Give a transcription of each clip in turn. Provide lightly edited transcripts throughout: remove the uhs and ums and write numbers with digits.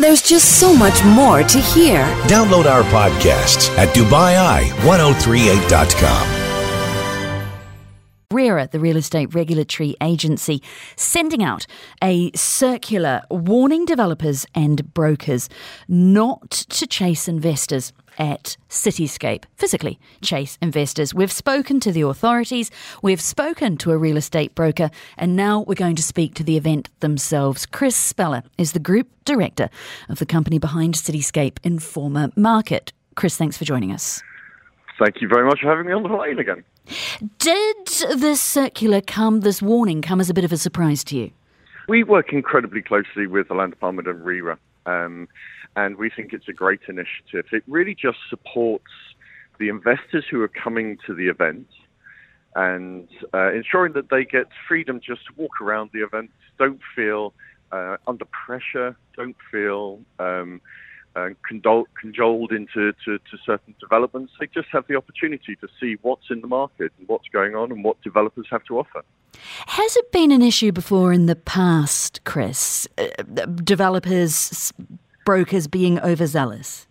There's just so much more to hear. Download our podcasts at DubaiI1038.com. RERA, the Real Estate Regulatory Agency, sending out a circular warning developers and brokers not to chase investors at Cityscape, physically chase investors. We've spoken to the authorities, we've spoken to a real estate broker, and now we're going to speak to the event themselves. Chris Speller is the Group Director of the company behind Cityscape Informa Market. Chris, thanks for joining us. Thank you very much for having me on the line again. Did this this warning come as a bit of a surprise to you? We work incredibly closely with the Land Department and RERA, and we think it's a great initiative. It really just supports the investors who are coming to the event and ensuring that they get freedom just to walk around the event, don't feel under pressure, don't feel cajoled into certain developments. They just have the opportunity to see what's in the market and what's going on and what developers have to offer. Has it been an issue before in the past, Chris? Developers, brokers being overzealous?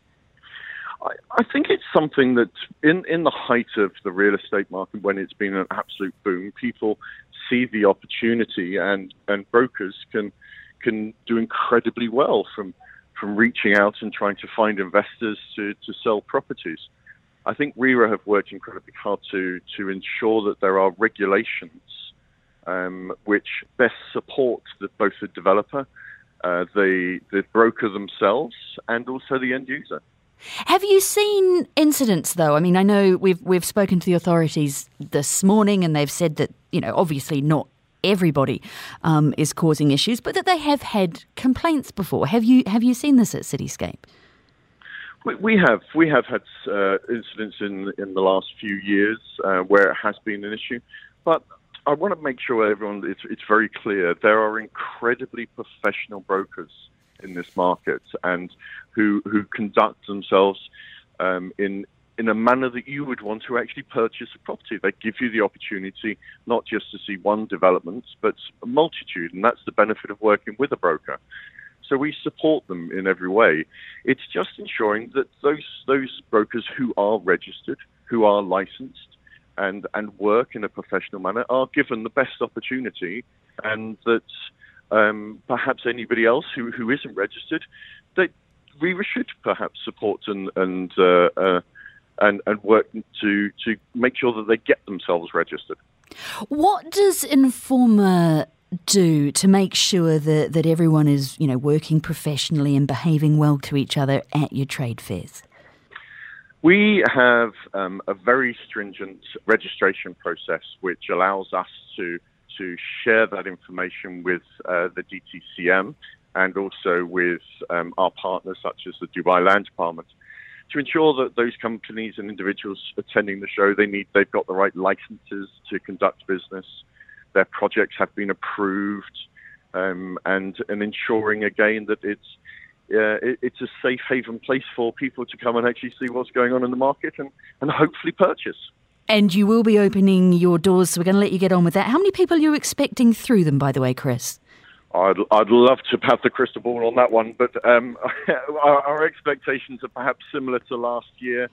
I think it's something that in the height of the real estate market, when it's been an absolute boom, people see the opportunity and brokers can do incredibly well from reaching out and trying to find investors to sell properties. I think RERA have worked incredibly hard to ensure that there are regulations which best support both the developer, the broker themselves, and also the end user. Have you seen incidents, though? I mean, I know we've spoken to the authorities this morning, and they've said that, obviously not everybody is causing issues, but that they have had complaints before. Have you seen this at Cityscape? We have had incidents in the last few years where it has been an issue, but I want to make sure everyone it's very clear there are incredibly professional brokers in this market and who conduct themselves in a manner that you would want to actually purchase a property. They give you the opportunity not just to see one development, but a multitude, and that's the benefit of working with a broker. So we support them in every way. It's just ensuring that those brokers who are registered, who are licensed, and work in a professional manner are given the best opportunity, and that perhaps anybody else who isn't registered, that we should perhaps support and work to make sure that they get themselves registered. What does Informa do to make sure that everyone is, working professionally and behaving well to each other at your trade fairs? We have a very stringent registration process which allows us to share that information with the DTCM and also with our partners such as the Dubai Land Department to ensure that those companies and individuals attending the show, they've got the right licenses to conduct business, their projects have been approved, and ensuring again that it's a safe haven place for people to come and actually see what's going on in the market and hopefully purchase. And you will be opening your doors, so we're going to let you get on with that. How many people are you expecting through them, by the way, Chris? I'd love to have the crystal ball on that one, but our expectations are perhaps similar to last year.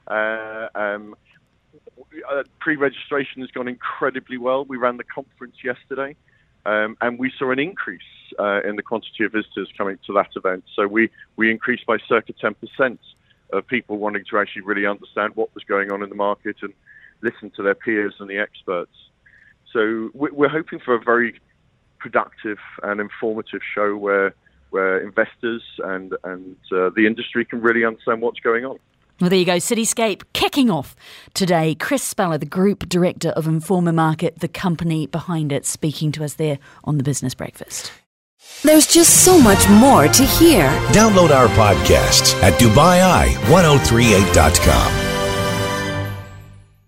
Pre-registration has gone incredibly well. We ran the conference yesterday, and we saw an increase in the quantity of visitors coming to that event. So we increased by circa 10% of people wanting to actually really understand what was going on in the market and listen to their peers and the experts. So we're hoping for a very productive and informative show where investors and the industry can really understand what's going on. Well, there you go. Cityscape kicking off today. Chris Speller, the Group Director of Informa Market, the company behind it, speaking to us there on the Business Breakfast. There's just so much more to hear. Download our podcasts at DubaiI1038.com.